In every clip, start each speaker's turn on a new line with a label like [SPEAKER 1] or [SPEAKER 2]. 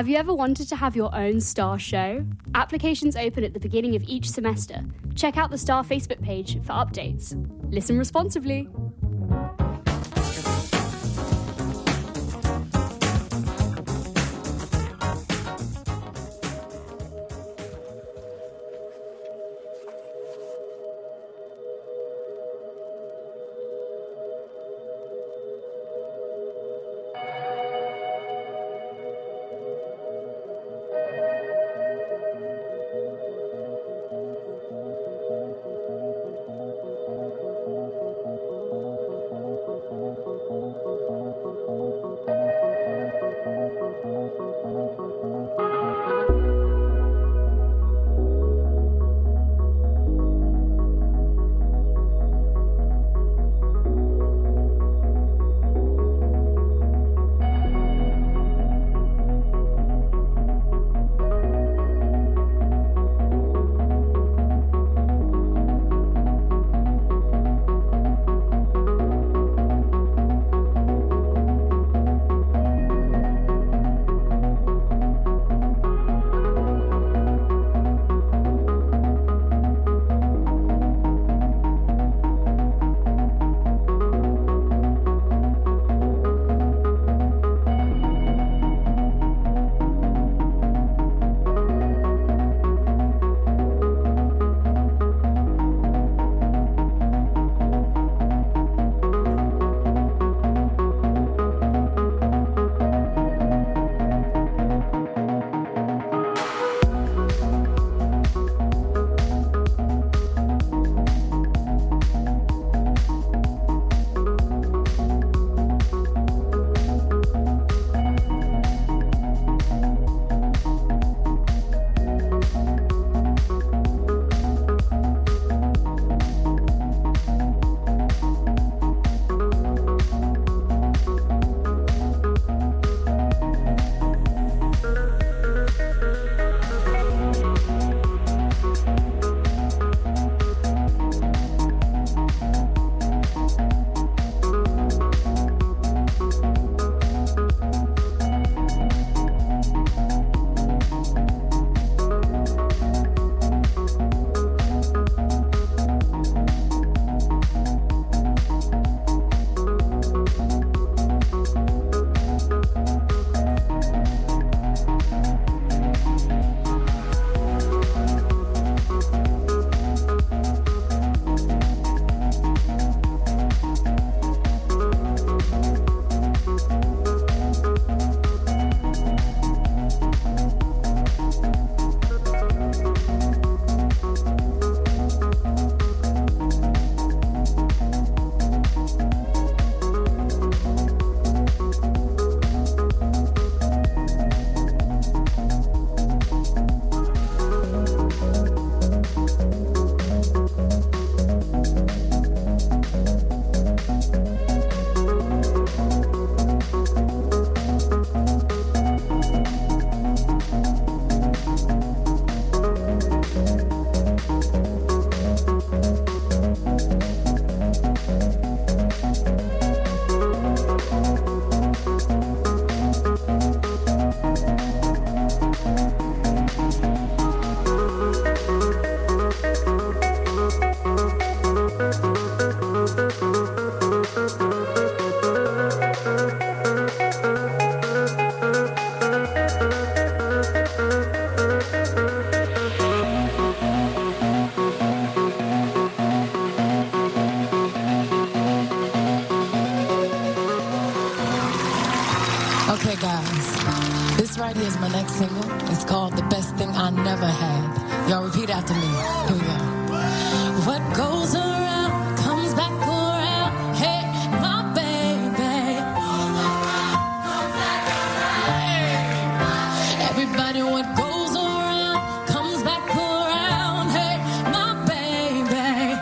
[SPEAKER 1] Have you ever wanted to have your own star show? Applications open at the beginning of each semester. Check out the Star Facebook page for updates. Listen responsibly.
[SPEAKER 2] Okay, guys, this right here is my next single. It's called The Best Thing I Never Had. Y'all repeat after me. Here we go. What goes around comes back around. Hey, my baby. Everybody, what goes around comes back around. Hey, my baby.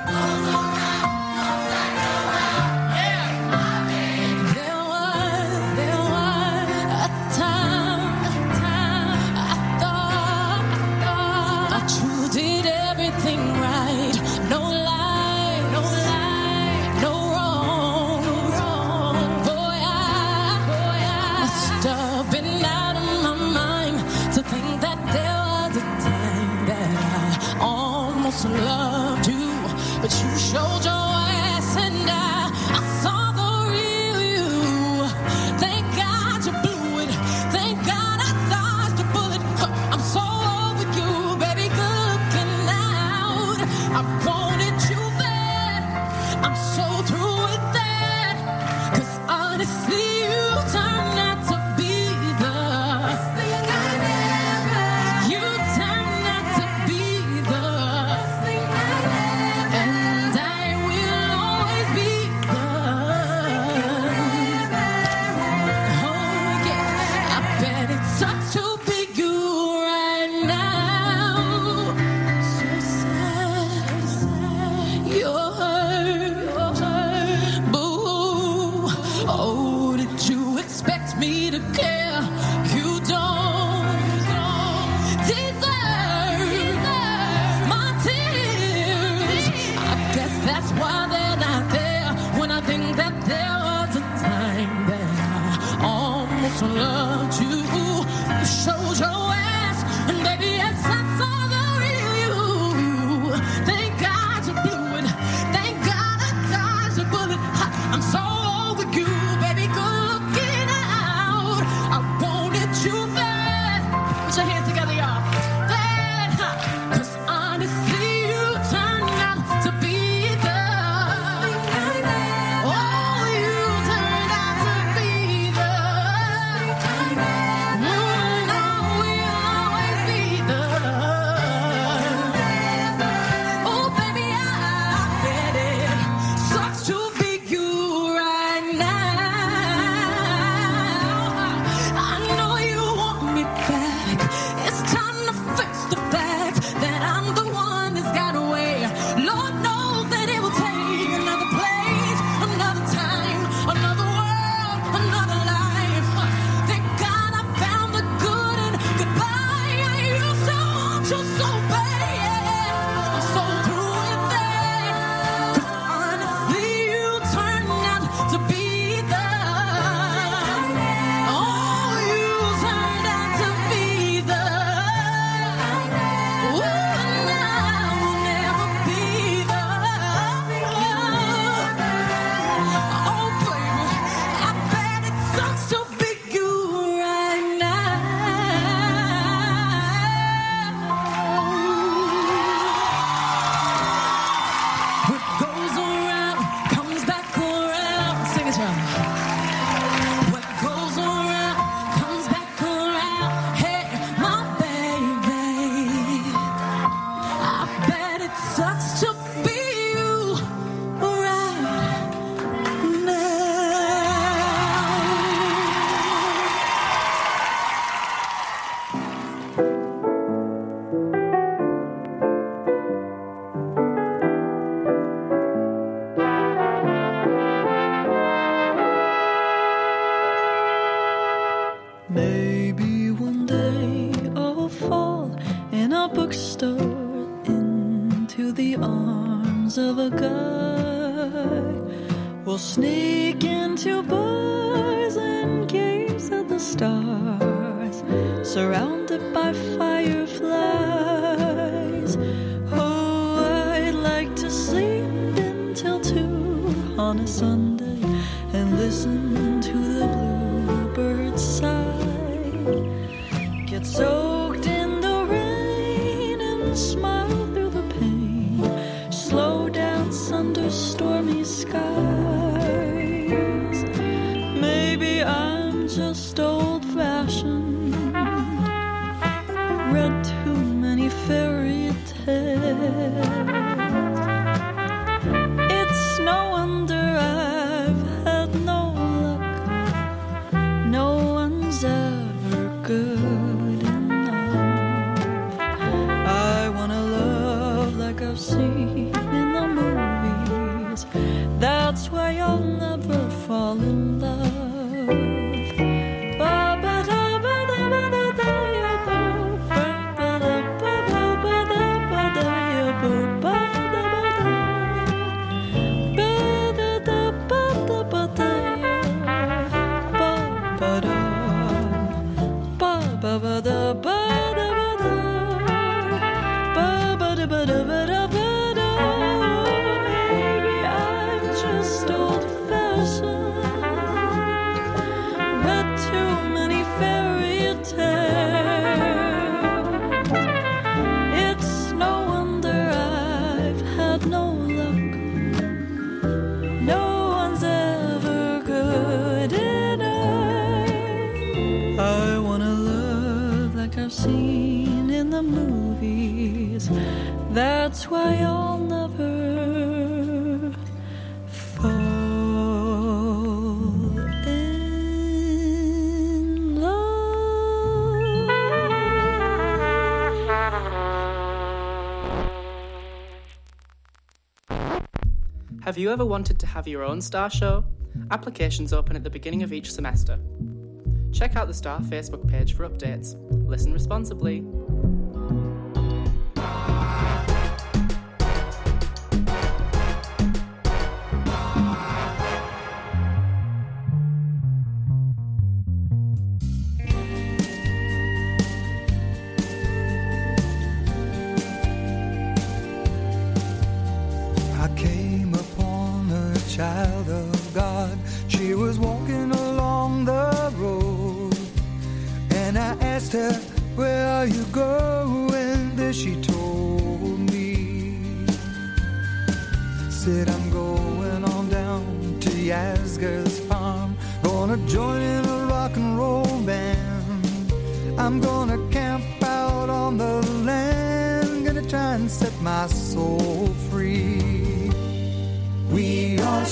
[SPEAKER 2] There was a time I thought I truly did everything right. No lie, no wrong. Boy, I must have been out of my mind. Put your hands together, y'all. Then, 'cause honestly, you turned out to be the. Oh, you turned out to be the. No, we'll always be the. Oh, baby, I bet it sucks to be you right now. I know you want me back. It's time to face the fact that I'm the one that's got away. Lord knows that it will take another place, another time, another world, another life. Thank God I found the good in goodbye. I used to want you so bad. I'm so through with that. 'Cause honestly, you turned out to be the. Oh, you turned out to be the. Ooh, and I will never be the. Oh, baby, I bet it sucks to be you right now. What goes around comes back around. Sing it, y'all. What goes around comes back around. Hey, my baby, I bet it sucks to be you right now.
[SPEAKER 3] Maybe one day I'll fall in a bookstore into the arms of a guy. We'll sneak into bars and gaze at the stars, surrounded by fireflies. Oh, I'd like to sleep until 2 on a Sunday and listen to the bluebirds sigh. Get soaked in the rain and smile through the pain. Slow dance under stormy skies. Maybe I'm just old-fashioned. Read too many fairy tales. It's no wonder I've had no luck. No one's ever good enough. I wanna love like I've seen in the movies. That's why I'll never fall in love. Maybe I'm just old-fashioned. Read too many fairy tales. It's no wonder I've had no luck. No one's ever good enough. I wanna love like I've seen in the movies. That's why I'll never fall in love.
[SPEAKER 4] Have you ever wanted to have your own Star show? Applications open at the beginning of each semester. Check out the Star Facebook page for updates. Listen responsibly.
[SPEAKER 5] I came upon a child of God. She was walking along the road, and I asked her, where are you going? There she told me. Said I'm going on down to Yasgur's farm. Gonna join in a rock and roll band. I'm gonna camp out on the land. Gonna try and set my soul free. We are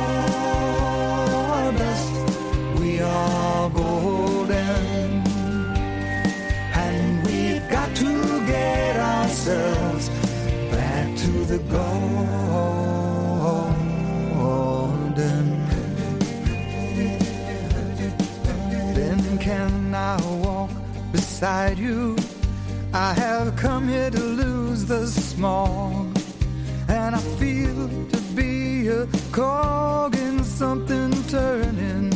[SPEAKER 5] stardust. We are golden. And we've got to get ourselves back to the golden. Then can I walk beside you? I have come here to lose the smog, and I feel to be a cog in something turning.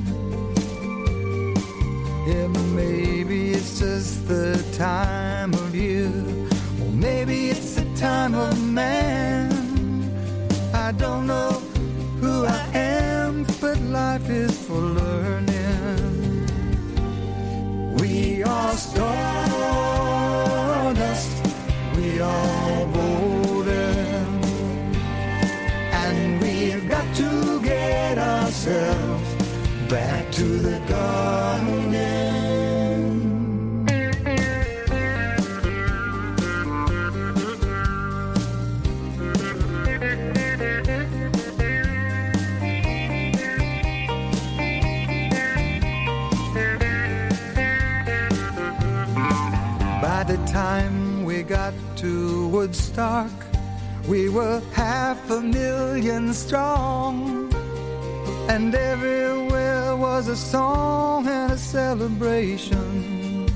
[SPEAKER 5] Yeah, maybe it's just the time of year, or maybe it's the time of man. I don't know who I am, but life is for learning. We are stardust, we are golden, and we've got to get ourselves back to the garden. By the time we got to Woodstock, we were 500,000 strong, and everywhere was a song and a celebration.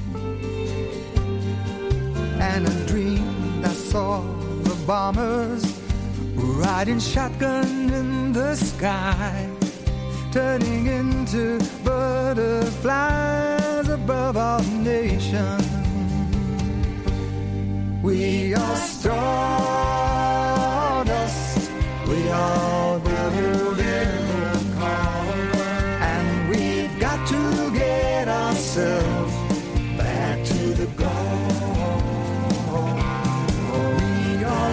[SPEAKER 5] And a dream I saw the bombers riding shotgun in the sky, turning into butterflies above our nation. We are stardust, we are golden, and we've got to get ourselves back to the goal. We are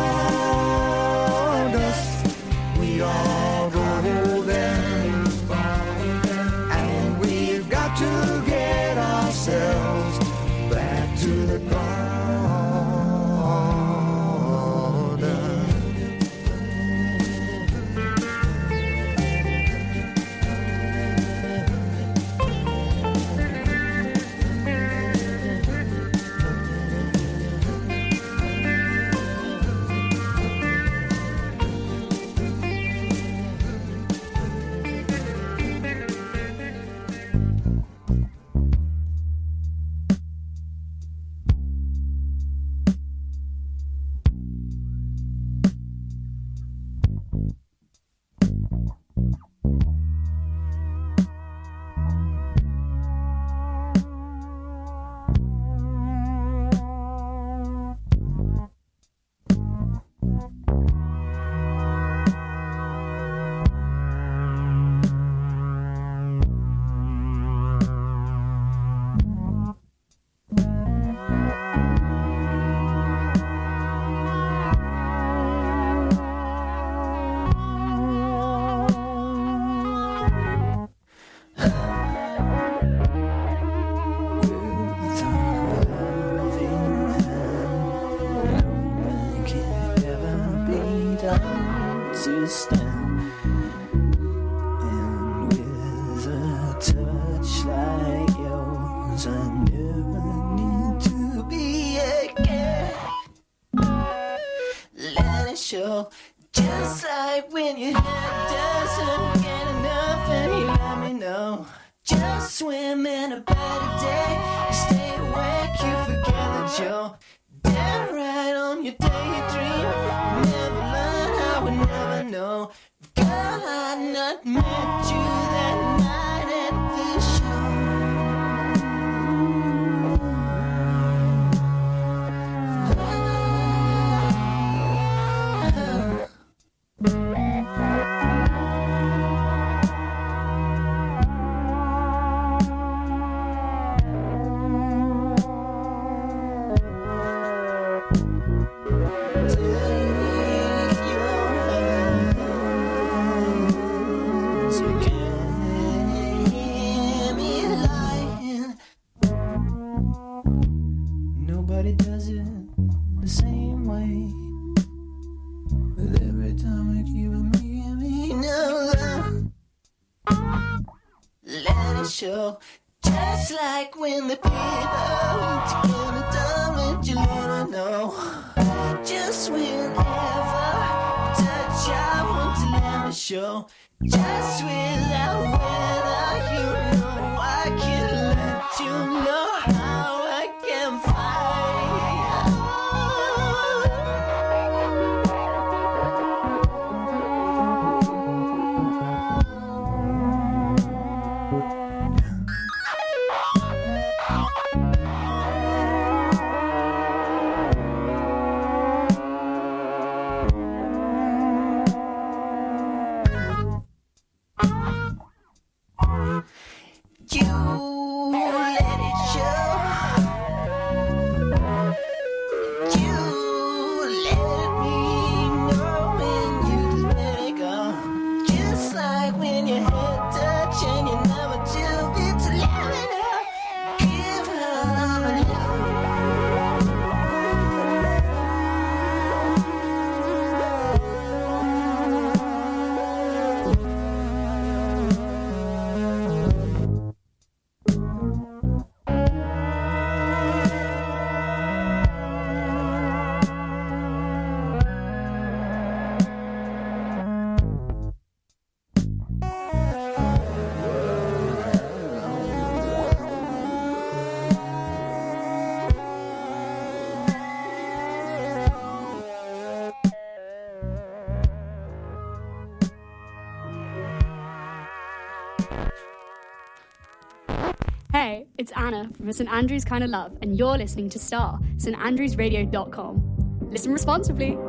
[SPEAKER 5] stardust, we are golden, and we've got to get ourselves back to the goal.
[SPEAKER 6] Just like when your head doesn't get enough and you let me know. Just swim in a better day. You stay awake, you forget that you're dead right on your daydream. Never learn, I would never know. Girl, I not met you that night at the show. Nobody does it the same way. But every time we keep me no love, let it show. Just like when the people together done it, you wanna know. Just whenever touch, I want to let it show. Just without whether you know, I can let you know how I can fight.
[SPEAKER 1] Hey, it's Anna from St Andrews Kind of Love, and you're listening to Star, standrewsradio.com. Listen responsibly.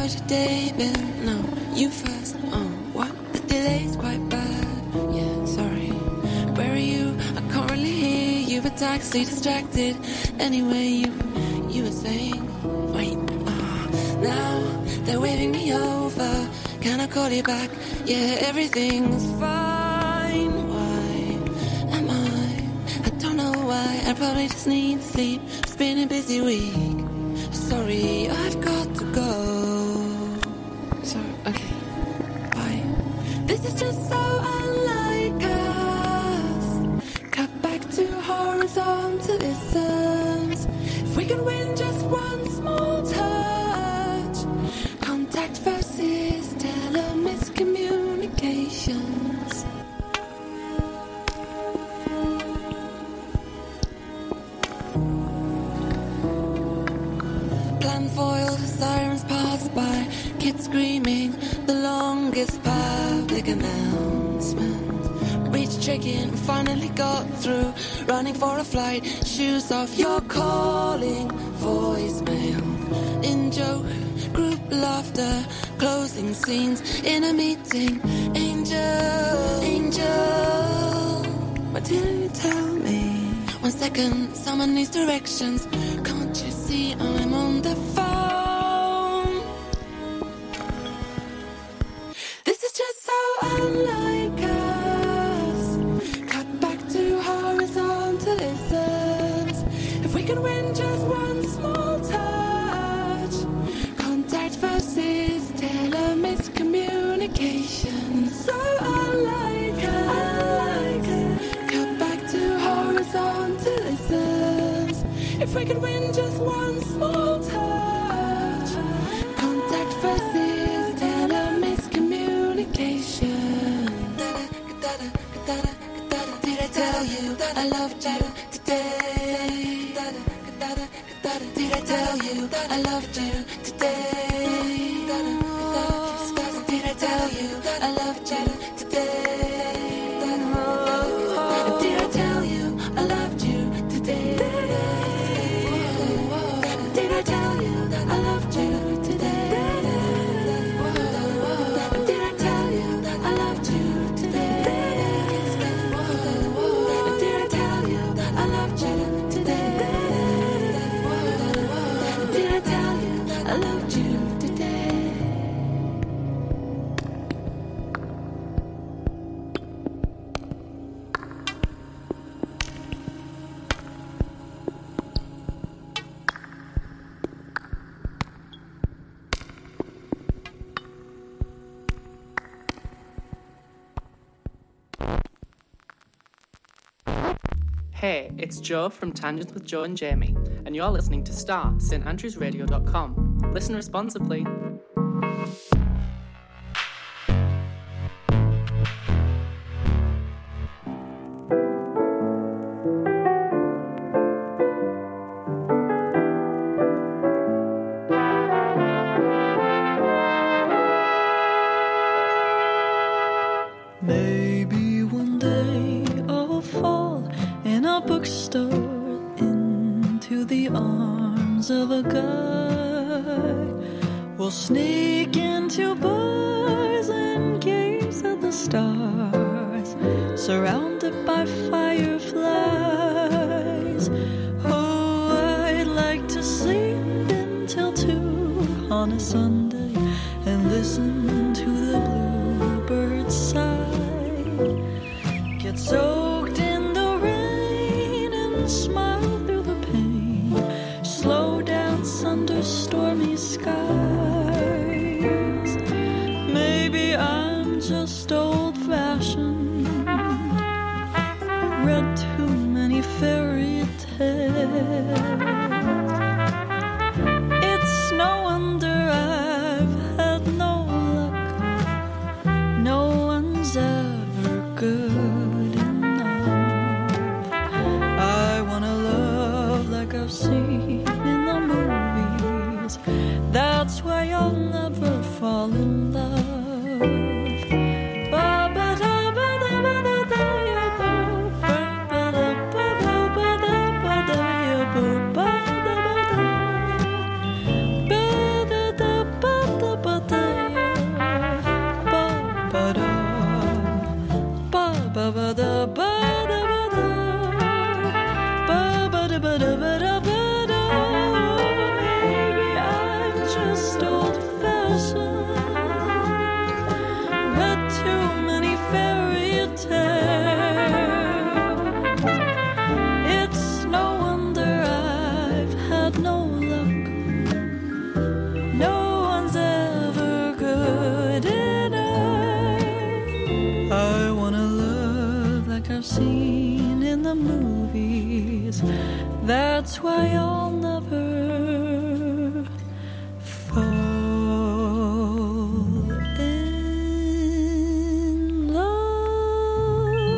[SPEAKER 7] how's your day been? No, you first. Oh, what? The delay's quite bad. Yeah, sorry. Where are you? I can't really hear you. A taxi distracted. Anyway, you were saying. Wait. Now they're waving me over. Can I call you back? Yeah, everything's fine. Why am I don't know why. I probably just need sleep. It's been a busy week. Sorry, I've got to go. So, okay, bye. This is just so unlike us. Cut back to horizontalisms. If we could win just one small touch. Contact versus telemiscommunications. Plan foiled, sirens pass by. Kids screaming, the longest public announcement. Reached check-in, finally got through. Running for a flight, shoes off, you're calling. Voicemail, in joke, group laughter. Closing scenes in a meeting. Angel, what didn't you tell me? 1 second, someone needs directions. Can't you see I'm on the phone? This is just so unlike us. Cut back to horizontalisms. If we could win just one small touch. Contact versus telemiscommunication. So unlike us. Cut back to horizontalisms. If we could win just one small touch. Contact versus telemiscommunication. Did I tell you that I loved you today? Did I tell you that I loved you today? Did I tell you that I loved you today? Did I tell you I loved you today? Did I tell you that I loved you today? Did I tell you that I loved you today? Did I tell you that I loved you today? Did I tell you that I loved you today?
[SPEAKER 4] Hey, it's Joe from Tangents with Joe and Jamie, and you're listening to Star, standrewsradio.com. Listen responsibly.
[SPEAKER 3] Maybe one day I'll fall in a bookstore into the arms of a guy. We'll sneak into bars and gaze at the stars, surrounded by fireflies. Oh, I'd like to sleep until 2 on a Sunday and listen to the bluebirds sigh. Get soaked in the rain and smile through the pain. Slow dance under stormy skies. Maybe I'm just old-fashioned, read too many fairy tales. It's no wonder I Maybe I'm just old-fashioned. Read too many fairy tales. It's no wonder I've had no luck. No one's ever good enough. I wanna love like I've seen in the movies. That's why I'll never fall in love.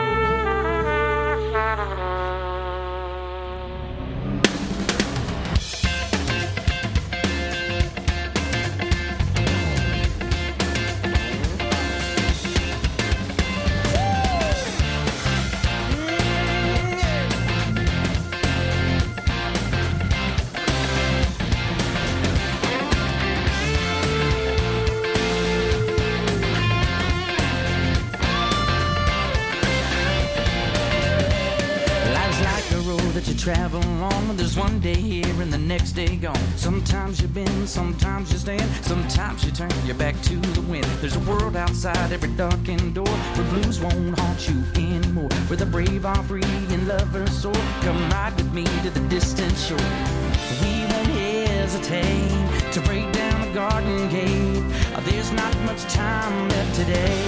[SPEAKER 8] Life's like a road that you travel on. There's one day here and the next day gone. Sometimes you bend, sometimes you stand, sometimes you turn your back to the wind. There's a world outside every darkened door where blues won't haunt you anymore, where the brave are free and lovers soar. Come ride with me to the distant shore. We won't hesitate to break down the garden gate. There's not much time left today.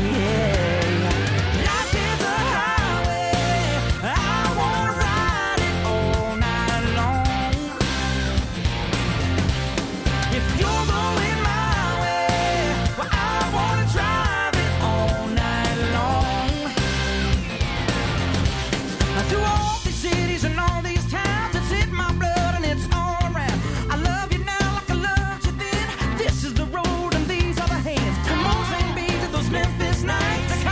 [SPEAKER 8] Life is a highway. I wanna ride it all night long. If you're going my way, well, I wanna drive it all night long. Through all these cities and all these towns, it's in my blood and it's all around. I love you now like I loved you then. This is the road and these are the hands. Come on, sing me to those Memphis nights.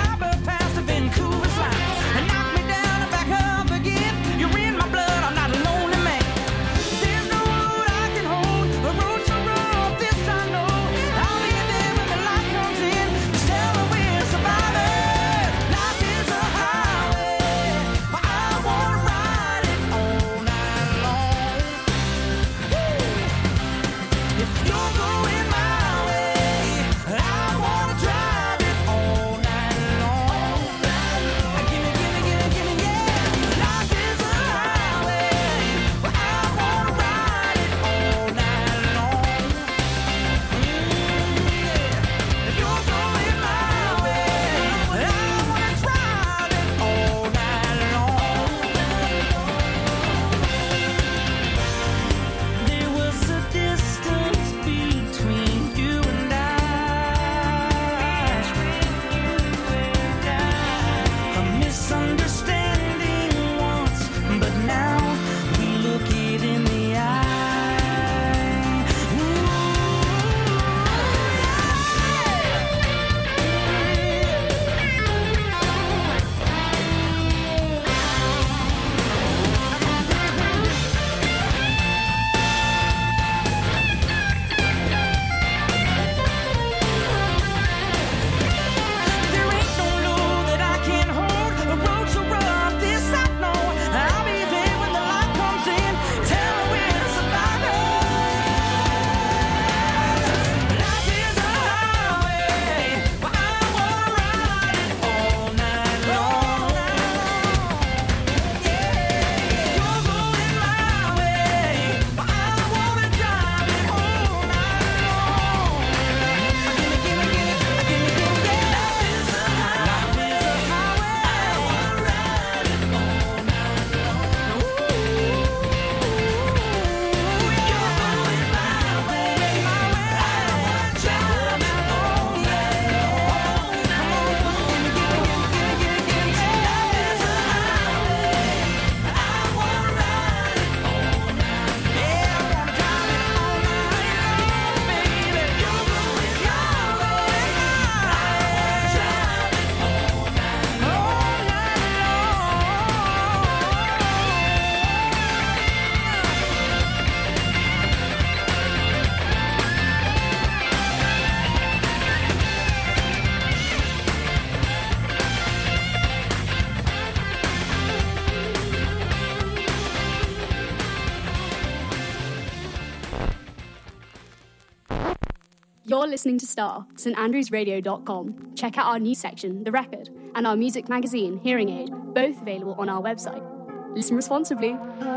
[SPEAKER 1] You're listening to Star, standrewsradio.com. Check out our news section, The Record, and our music magazine, Hearing Aid, both available on our website. Listen responsibly.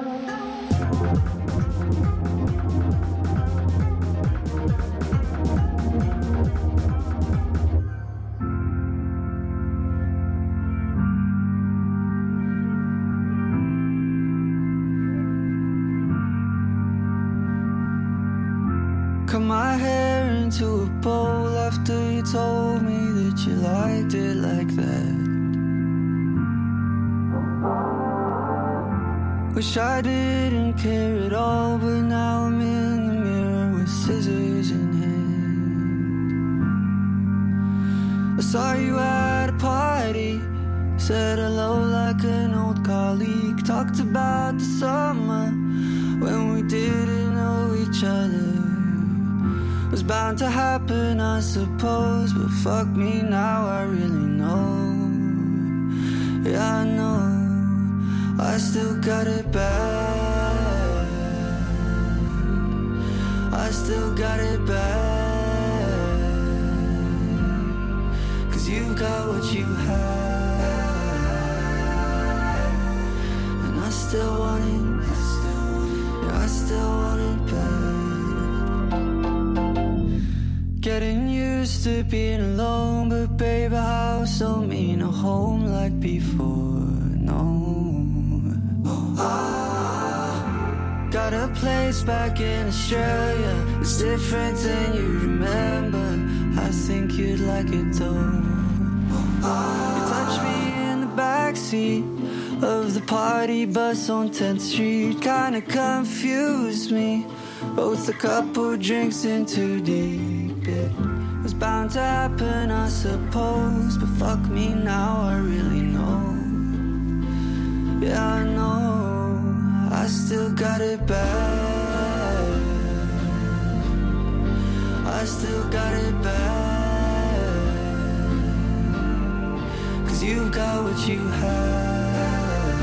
[SPEAKER 5] Cut my hair into a bowl after you told me that you liked it like that. Wish I didn't care at all, but now I'm in the mirror with scissors in hand. I saw you at a party, said hello like an old colleague, talked about the summer when we didn't know each other. Was bound to happen, I suppose, but fuck me now, I really know. Yeah, I know, I still got it bad. I still got it bad. 'Cause you got what you had, and I still want it. Yeah, I still want it bad. Getting used to being alone, but baby, how so mean a home like before? No. Got a place back in Australia, it's different than you remember. I think you'd like it though. You touched me in the backseat of the party bus on 10th Street, kinda confused me. Both a couple drinks in too deep. It was bound to happen, I suppose, but fuck me now, I really know. Yeah, I know, I still got it bad. I still got it bad. 'Cause you got what you had,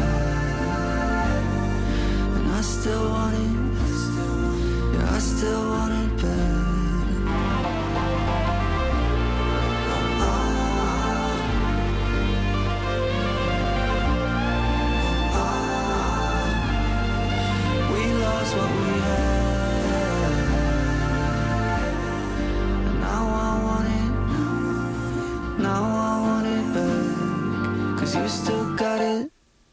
[SPEAKER 5] and I still want it. Yeah, I still want it bad. What we had, and now I want it. Now I want it back, 'cause you still got it.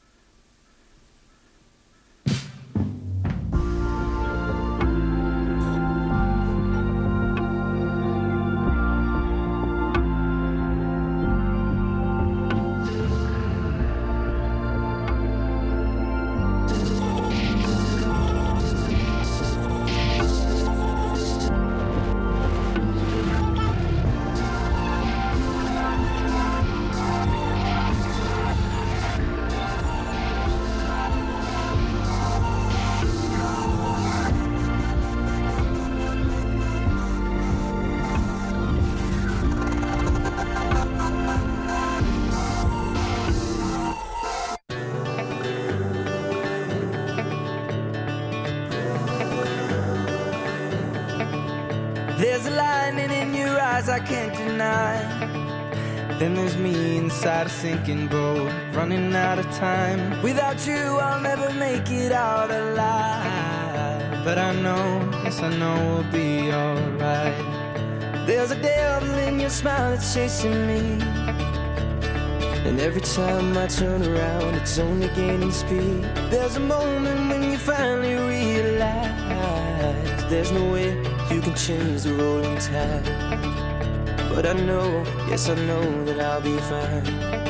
[SPEAKER 9] There's a lightning in your eyes I can't deny. Then there's me inside a sinking boat, running out of time. Without you I'll never make it out alive. But I know, yes I know we'll be alright. There's a devil in your smile that's chasing me, and every time I turn around it's only gaining speed. There's a moment when you finally realize there's no way you can change the rolling tide. But I know, yes I know that I'll be fine.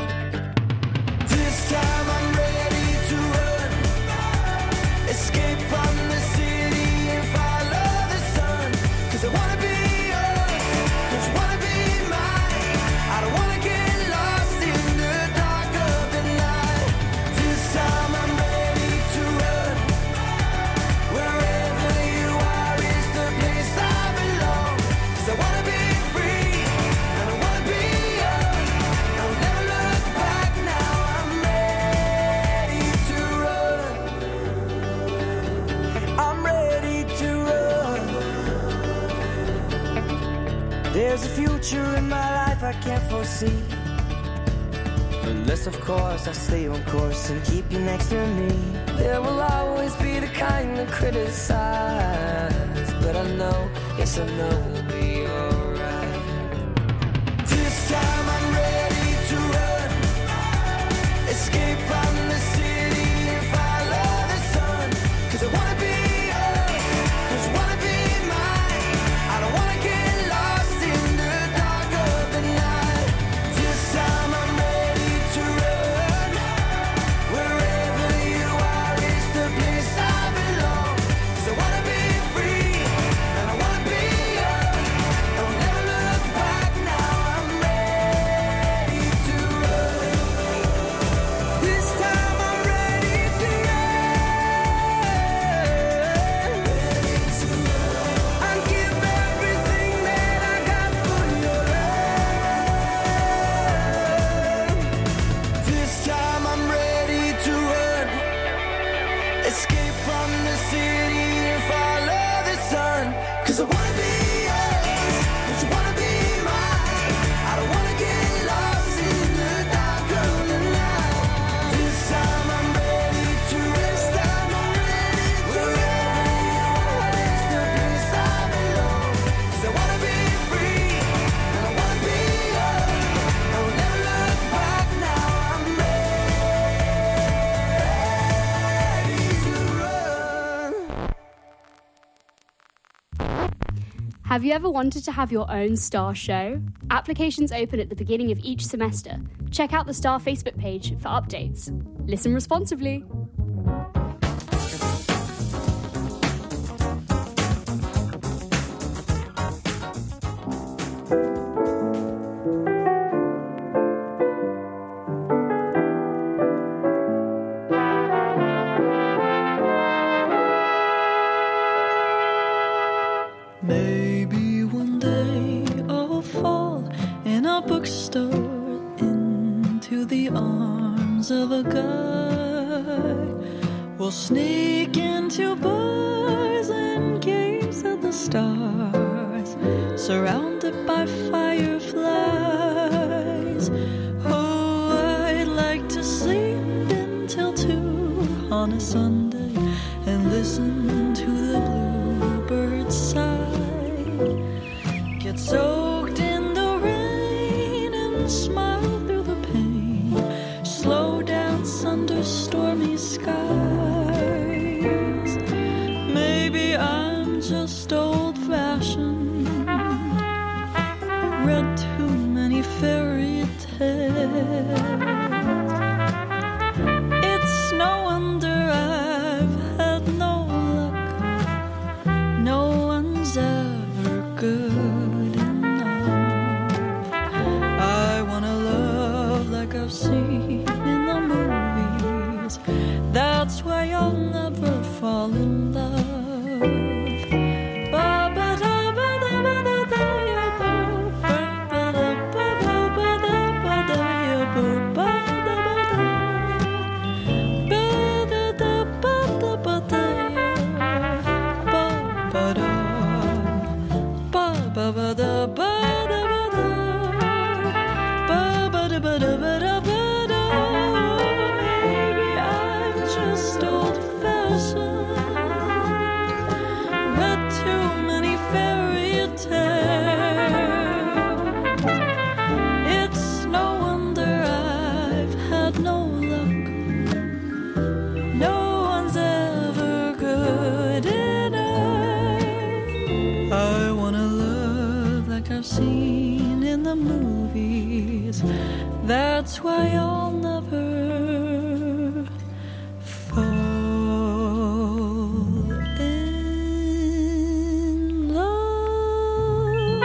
[SPEAKER 9] This time I'm ready to run, escape from the city and follow the sun. 'Cause I wanna be yours, 'cause you wanna be mine. I don't wanna get lost in the dark of the night. This time I'm ready to run, wherever you are is the place I belong. 'Cause I wanna be free, and I wanna be young. I'll never look There's a future in my life I can't foresee, unless of course I stay on course and keep you next to me. There will always be the kind that criticize, but I know, yes I know we'll be alright. This time I'm ready to run, escape from the city and follow the sun. Cause I wanna be yours, cause I wanna be mine. I don't wanna get lost in the dark of the night. This time I'm ready to run, wherever you are is the place I belong. Cause I wanna be free, and I wanna be young. I'll never look back now, I'm ready to run. This time I'm ready to run. I'll give everything that I got for your love. This time I'm ready to run, escape from the city and follow the sun. Cause I wanna be yours, cause you wanna be mine. I don't wanna get lost in the dark of the night. This time I'm ready to rest. I'm ready to wherever you are is the place I belong. Cause I wanna be free, and I wanna be young. I will never look back now, I'm ready to run.
[SPEAKER 1] Have you ever wanted to have your own star show? Applications open at the beginning of each semester. Check out the Star Facebook page for updates. Listen responsibly.
[SPEAKER 3] Maybe one day I'll fall in a bookstore into the arms of a guy. We'll sneak into bars and gaze at the stars, surrounded by fireflies. Oh, I'd like to sleep until 2 on a Sunday and listen to the bluebirds sigh. Get soaked in the rain and smile through the pain. Slow dance under stormy skies. Maybe I'm just old-fashioned, read too many fairy tales. It's no wonder I've had no luck. No one's ever good enough. I wanna love like I've seen in the movies. That's why I'll never fall in love. Maybe I'm just old-fashioned, read too many fairy tales. It's no wonder I've had no luck. No one's ever good enough. I wanna love like I've seen in the movies. That's why I'll never fall in love.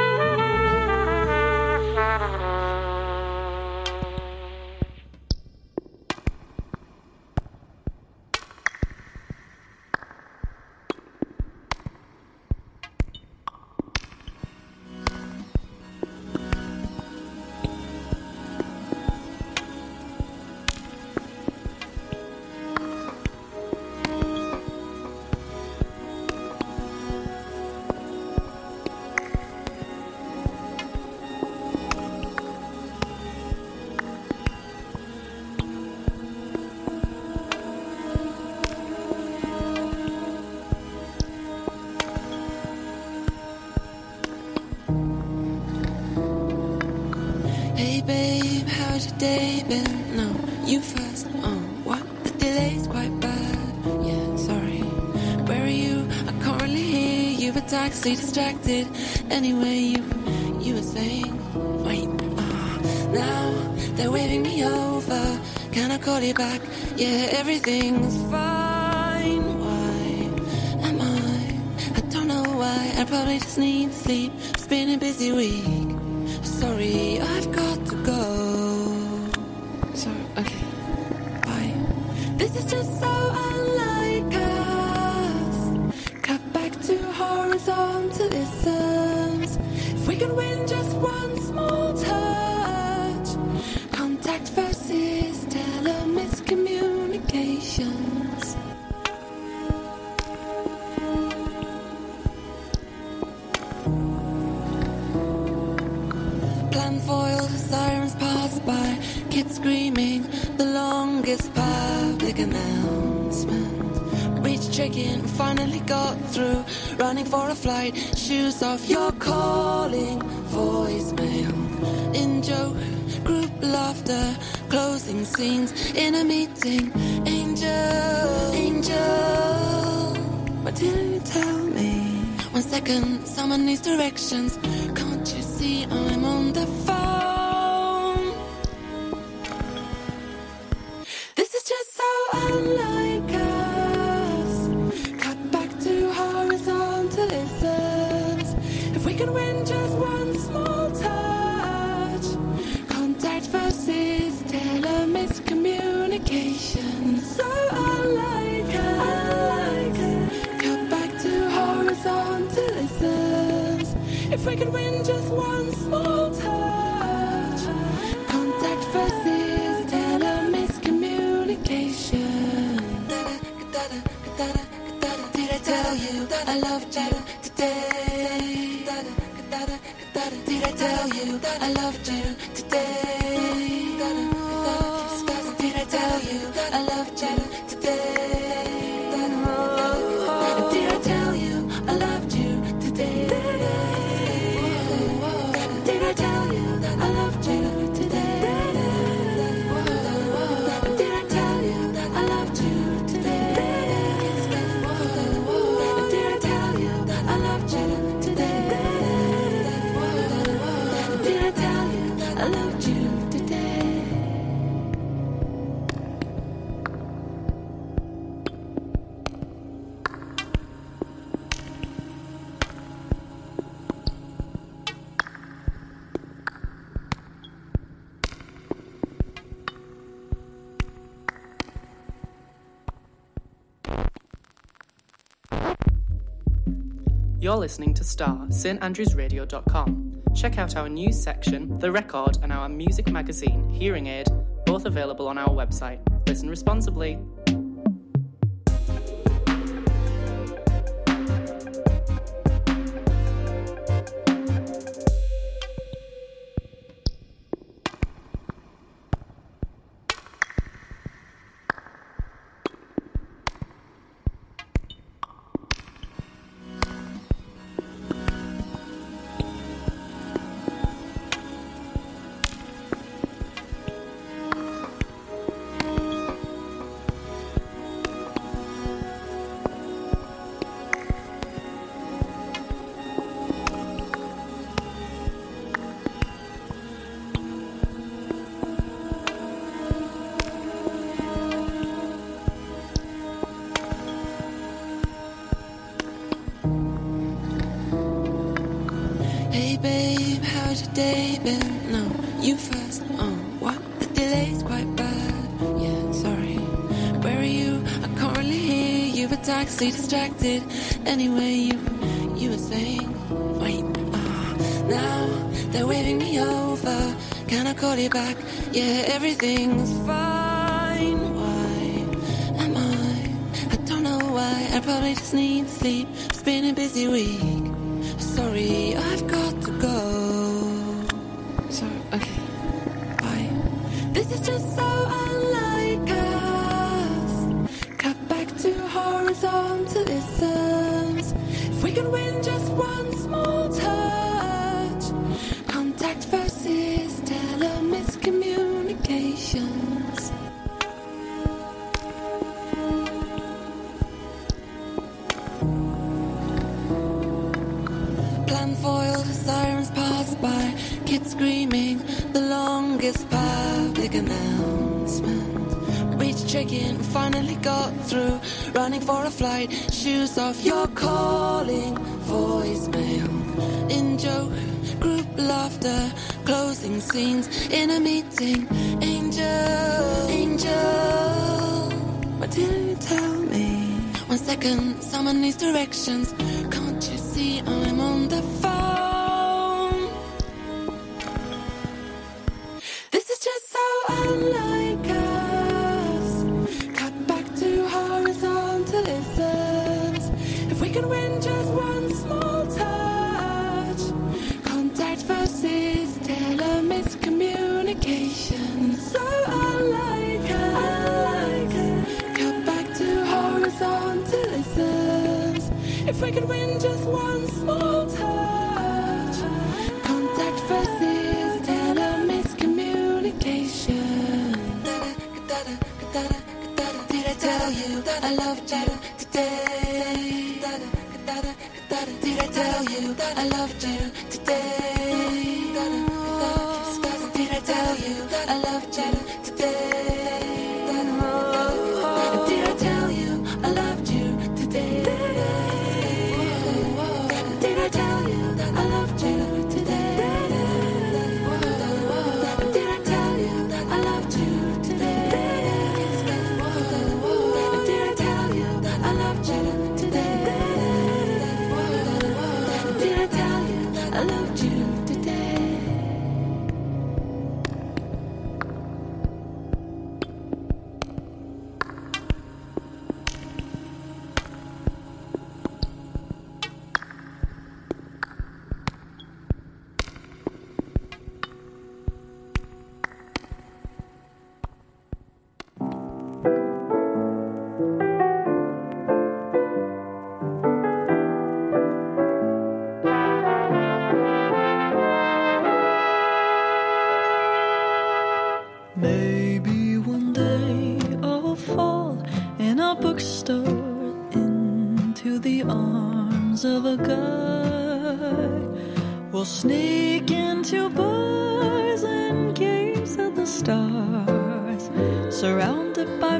[SPEAKER 7] day been? No, you first. Oh, what? The delay's quite bad. Yeah, sorry. Where are you? I can't really hear you. A taxi distracted. Anyway, you were saying. Wait. Now they're waving me over. Can I call you back? Yeah, everything's fine. Why am I don't know why. I probably just need sleep. It's been a busy week. Sorry, I've got to go. So, okay, bye. This is just so unlike us. Cut back to horizontalisms. If we could win just one small touch. Contact versus telemiscommunications. Plan foiled, sirens pass by, kids screaming, the longest public announcement. Reached check-in, finally got through, running for a flight, shoes off, you're calling, voicemail. In joke, group laughter, closing scenes, in a meeting, angel, what didn't you tell me? 1 second, someone needs directions, can't you see I'm on the phone? This is just so unlike us. Cut back to horizontalisms. If we could win just one small touch. Contact versus telemiscommunication. So unlike us. Cut back to horizontalisms. If we could win just one small touch. Contact versus telemiscommunication. Did I tell you I loved you today? Did I tell you I loved you today? Did I tell you I loved you today? Did I tell you I loved you today? Did I tell you I loved you today? Did I tell you I loved you today? Did I tell you I loved you today? Did I tell you I loved you today?
[SPEAKER 4] You're listening to Star, standrewsradio.com. Check out our news section, The Record, and our music magazine, Hearing Aid, both available on our website. Listen responsibly. Hey babe, how's your day been? No, you first. Oh, what? The delay's quite bad. Yeah, sorry. Where are you? I can't really hear you. A taxi distracted. Anyway, you were saying. Wait. Now they're waving me over. Can I call you back? Yeah, everything's fine. Why am I don't know why. I probably just need sleep. It's been a busy week. Sorry, I've got to go. So, okay, bye. This is just so unlike us. Cut back to horizontalisms. If we could win just one small touch. Contact versus telemiscommunication. this public announcement. Reached check-in, finally got through. Running for a flight, shoes off, you're calling. Voicemail, in joke, group laughter, closing scenes in a meeting. Angel, what did you tell me? 1 second, someone needs directions. Can't you see I'm on the phone? This is just so unlike us. Cut back to horizontalisms. If we could win just one small touch. Contact versus miscommunication. So unlike us. Cut back to horizontalisms. If we could win just one small touch. Contact versus miscommunication. Did I tell you that I loved you today? Did I tell you that I loved you today? Did I tell you that I loved you today? Did I tell you I loved you today? Did I tell you that I loved you today? Did I tell you that I loved you today? Did I tell you that I loved you today? Did I tell you that I loved you today?
[SPEAKER 3] Maybe one day I'll fall in a bookstore into the arms of a guy. We'll sneak into bars and gaze at the stars, surrounded by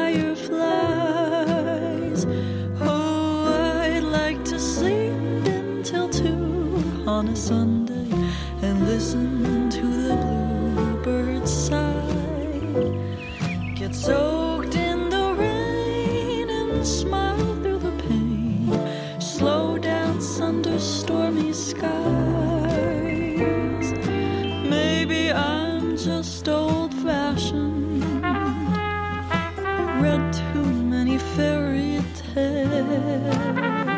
[SPEAKER 3] fireflies. Oh, I'd like to sleep until 2 on a Sunday and listen to the bluebirds sigh. Get soaked in the rain and smile through the pain. Slow dance under stormy skies. Maybe I'm just old-fashioned, read too many fairy tales.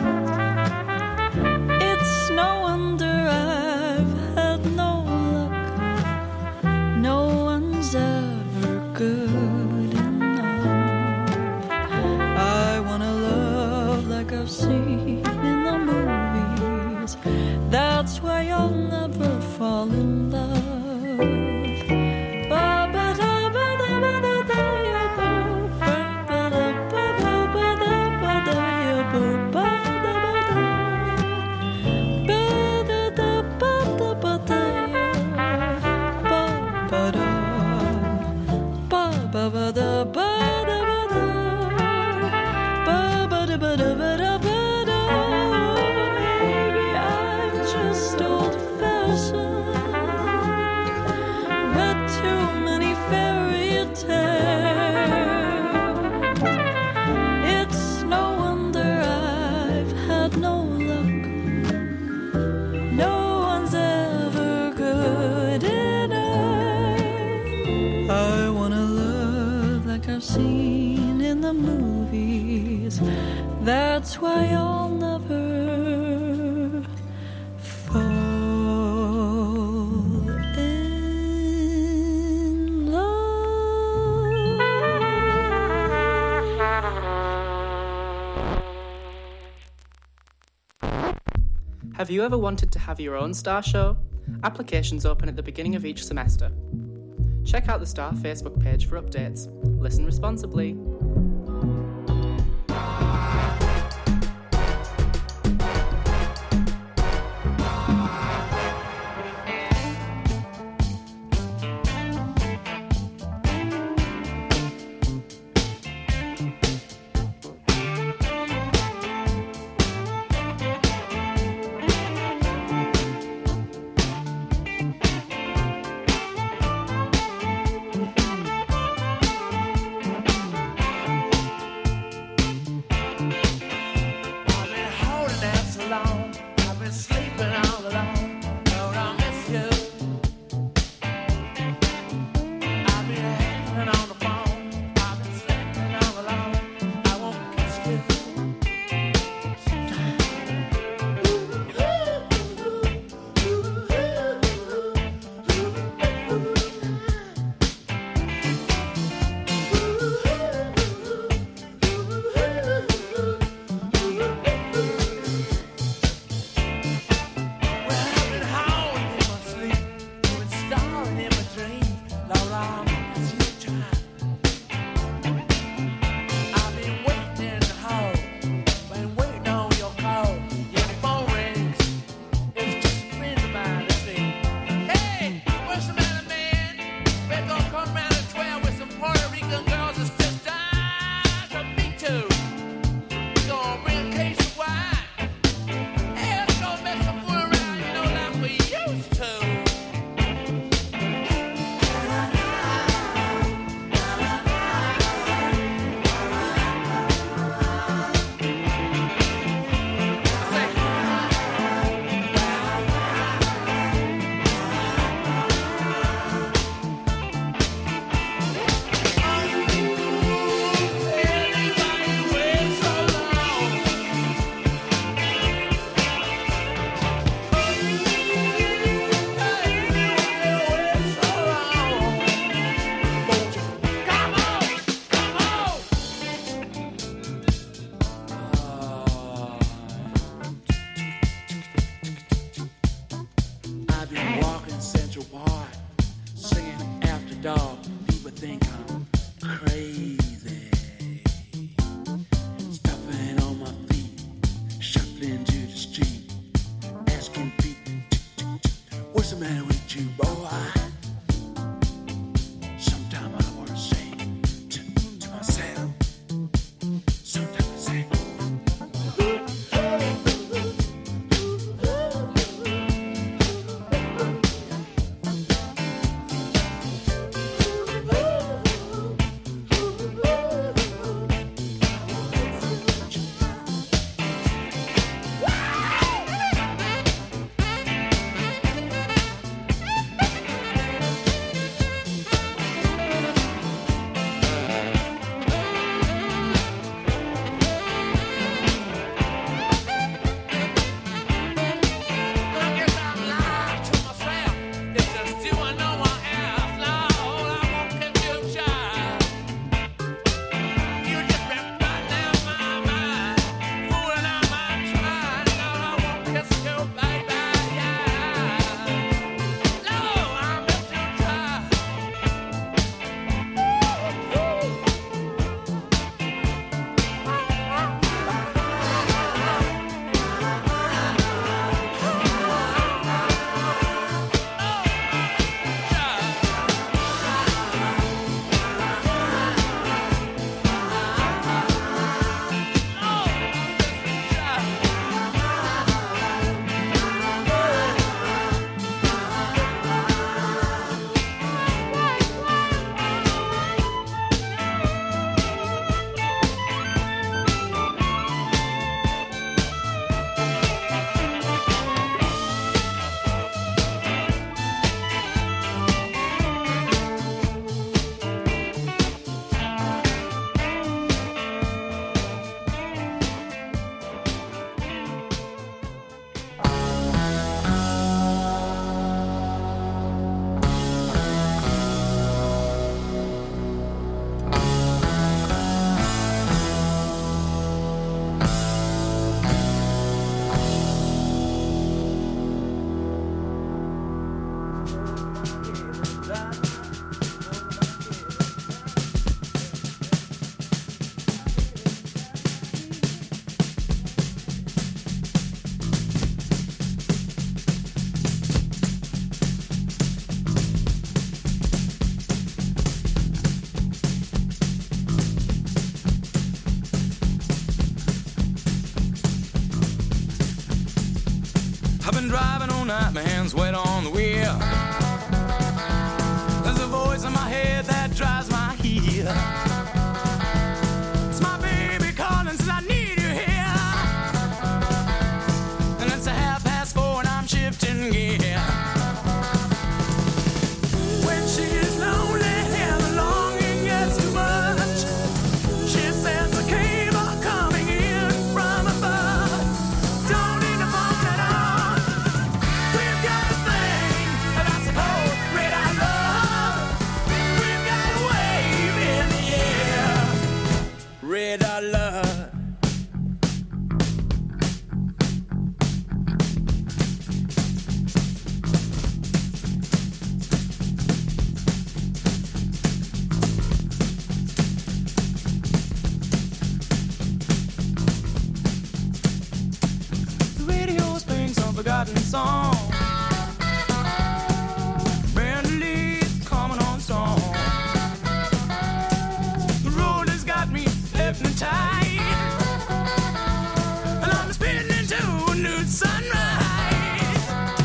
[SPEAKER 3] It's no wonder I've had no luck. No one's ever good enough. I wanna love like I've seen in the movies. That's why I'll never fall in love. Maybe I'm just old-fashioned, read too many fairy tales. It's no wonder I've had no luck. No one's ever good enough. I wanna love like I've seen in the movies. That's why I'll never fall in love.
[SPEAKER 10] Have you ever wanted to have your own star show? Applications open at the beginning of each semester. Check out the Star Facebook page for updates. Listen responsibly.
[SPEAKER 8] been driving all night, my hands wet on the wheel. There's a voice in my head that drives my heel. It's my baby calling, says I need you here. And it's 4:30 and I'm shifting gear. When she's lonely and the longing gets too much, she sends a cable coming in from above. Don't need to phone it on. We've got a thing that's called red eye love. We've got a wave in the air. Red eye love. The radio's playing some forgotten song. Brand new leaves coming on strong. The road has got me hypnotized, and I'm spinning into a new sunrise.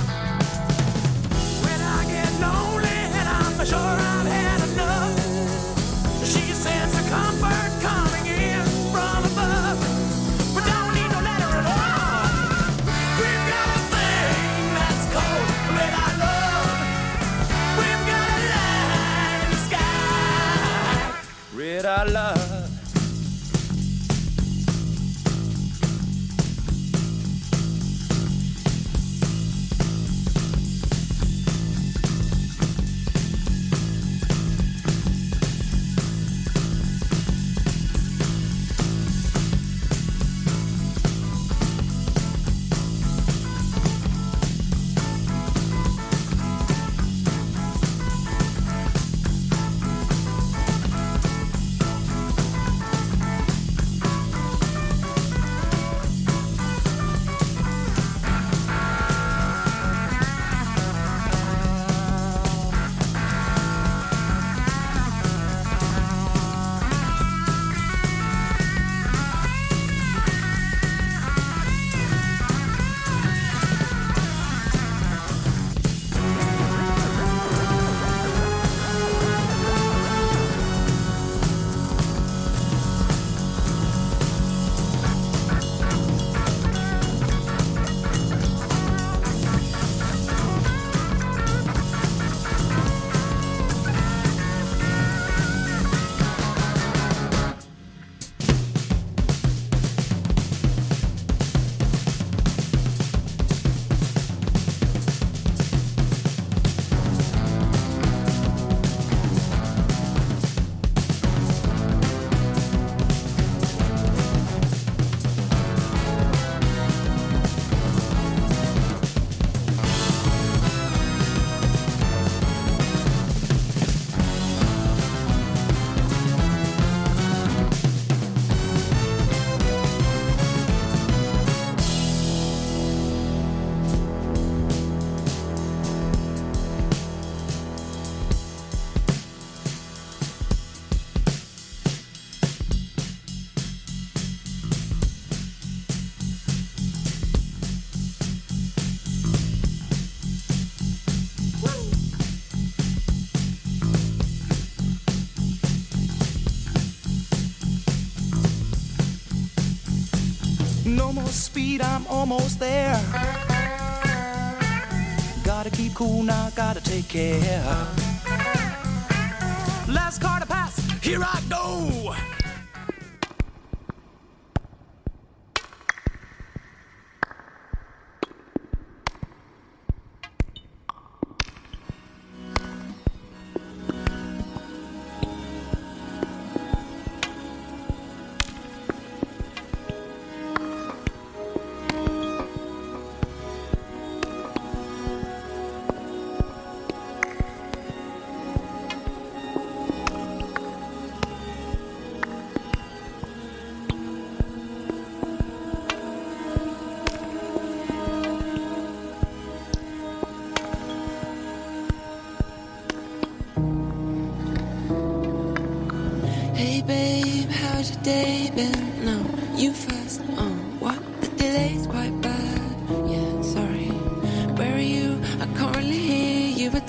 [SPEAKER 8] When I get lonely and I'm sure I've had enough, she sends a comfort coming in from above. We don't need no letter at all. We've got a thing that's called red eye love. We've got a light in the sky. Red eye love. No more speed, I'm almost there. Gotta keep cool now, gotta take care. Last car to pass, here I go.
[SPEAKER 4] how's your day been? No, you first. What? The delay's quite bad. Yeah, sorry.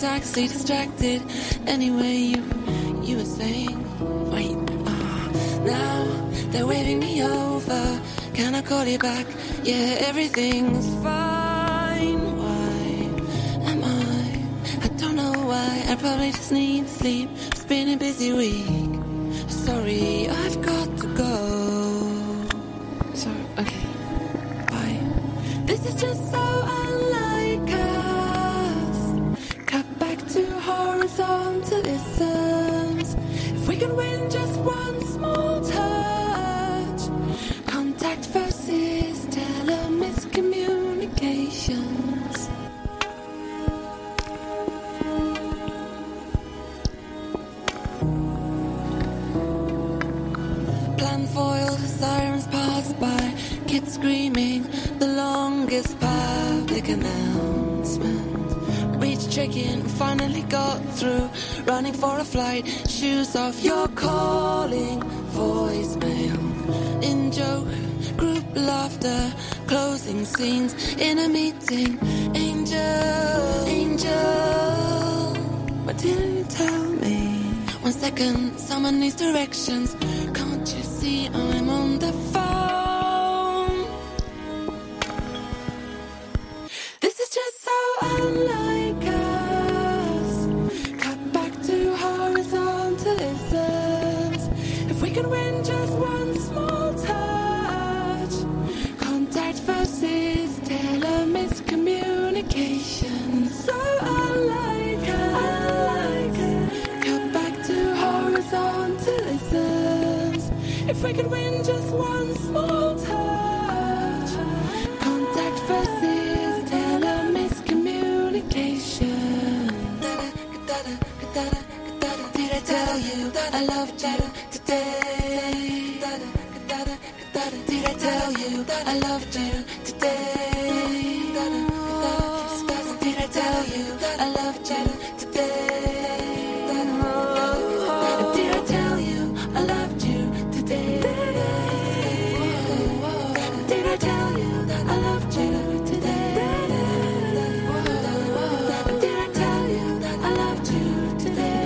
[SPEAKER 4] taxi distracted. Anyway, you were saying, wait, now they're waving me over. Can I call you back? Yeah, everything's fine. Why am I don't know why. I probably just need sleep. It's been a busy week. Sorry, I've got to go. Sorry, okay, bye. This is just so unlike us. Cut back to horizontalisms. If we could win just one small touch. Contact versus telemiscommunications. Plan foiled, sirens pass by. Kids screaming, the longest public announcement. Reached check-in, finally got through. Running for a flight, shoes off, you're calling. Voicemail, in joke, group laughter. Closing scenes in a meeting. Angel, what didn't you tell me? 1 second, someone needs directions. Can't you see I'm on the phone? This is just so unlike us. Cut back to horizontalisms. If we can win just one small touch. Contact versus telemiscommunication. So unlike us. Cut back to horizontalisms. If we could win just one small touch. Contact versus telemiscommunication. Did I tell you that I loved you today? Did I tell you that I loved you today? Did I tell you that I loved you today? Did I tell you I loved you today? Did I tell you that I loved you today? Did I tell you that I loved you today?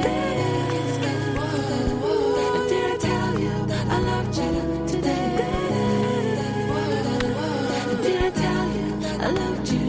[SPEAKER 4] Did I tell you that I loved you today? Did I tell you I loved you?